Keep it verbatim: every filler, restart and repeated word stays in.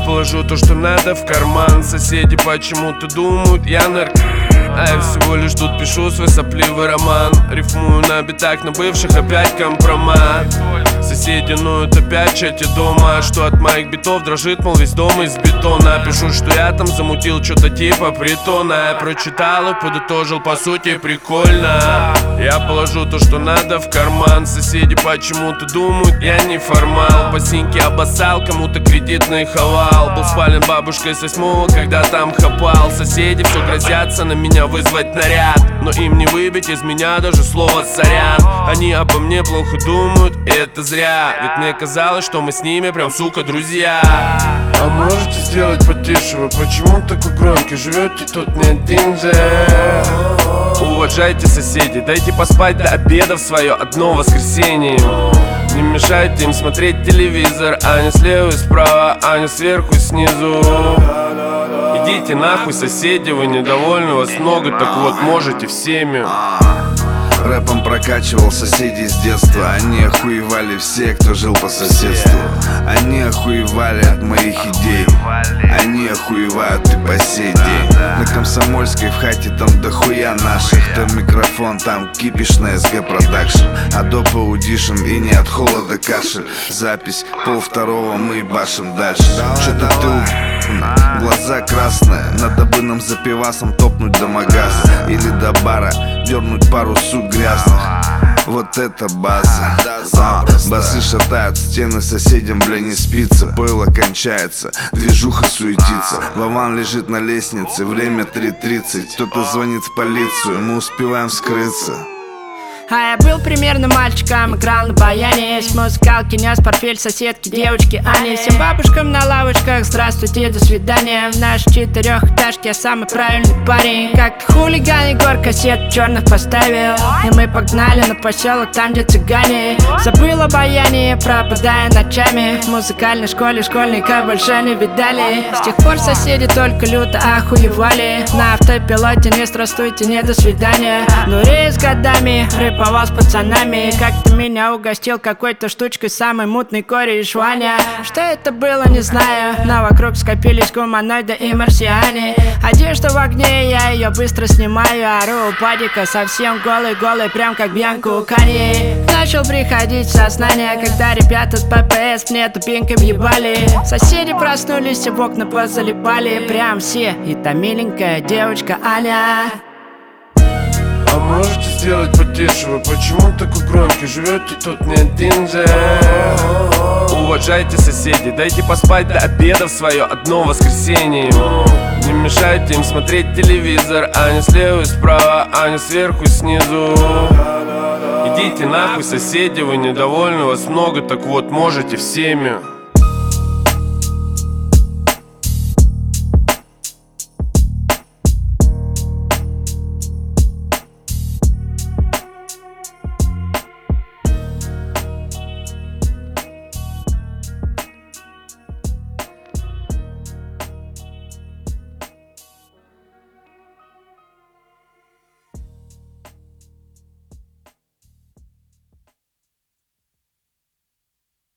положу то, что надо, в карман. Соседи почему-то думают, я нарк, а я всего лишь тут пишу свой сопливый роман. Рифмую на битах, на бывших опять компромат. Соседи ноют опять в чате дома, что от моих битов дрожит, мол, весь дом из бетона. Пишу, что я там замутил что-то типа притона. Я прочитал и подытожил, по сути, прикольно. Я положу то, что надо, в карман. Соседи почему-то думают, я не формал. По синьке обоссал, кому-то кредитный хавал. Был спален бабушкой с восьмого, когда там хапал. Соседи все грозятся на меня вызвать наряд, но им не выбить из меня даже слово сорян. Они обо мне плохо думают, и это зря, ведь мне казалось, что мы с ними прям, сука, друзья. А можете сделать потише? Вы почему такой громкий? Живете тут не один же. Уважайте соседей, дайте поспать до обеда в свое одно воскресенье. Не мешайте им смотреть телевизор, а не слева и справа, а не сверху и снизу. Идите нахуй, соседи, вы недовольны, вас много, так вот можете всеми. Рэпом прокачивал соседей с детства. Они охуевали все, кто жил по соседству. Они охуевали от моих идей. Они охуевают и по сей день. На Комсомольской в хате там дохуя наших. Там микрофон, там кипиш на эс гэ продакшн. Adobe Audition и не от холода кашель. Запись пол второго, мы башим дальше. Что-то ты, глаза красные. Надо бы нам за пивасом топнуть до магаза или до бара, дернуть пару сук грязных. Вот это база. а, Басы шатают стены, соседям, бля, не спится. Пойло кончается, движуха суетится. Вован лежит на лестнице, время три тридцать. Кто-то звонит в полицию, мы успеваем скрыться. А я был примерно мальчиком, играл на баяне. С музыкалки нес портфель соседки, девочки Ани. Всем бабушкам на лавочках, здравствуйте, до свидания. В нашей четырехэтажке я самый правильный парень. Как-то хулиган Егор кассет черных поставил, и мы погнали на поселок, там где цыгане. Забыл о баяне, пропадая ночами. В музыкальной школе школьника больше не видали. С тех пор соседи только люто охуевали. На автопилоте не здравствуйте, не до свидания. Но с годами рэповал с пацанами. Как-то меня угостил какой-то штучкой самый мутный кореш Ваня. Что это было, не знаю, но вокруг скопились гуманоиды и марсиане. Одежда в огне, я ее быстро снимаю. Ору у падика, совсем голый-голый, прям как Бьянку Канье. Начал приходить в сознание, когда ребята с пэ пэ эс мне тупеньком ебали. Соседи проснулись и в окна позалипали. Прям все, и та миленькая девочка Аня. А можете сделать потише? Вы почему такой громкий? Живете тут не один же. Уважайте соседей, дайте поспать до обеда в свое одно воскресенье. Не мешайте им смотреть телевизор, а не слева и справа, а не сверху и снизу. Идите нахуй, соседи, вы недовольны, вас много, так вот можете всеми.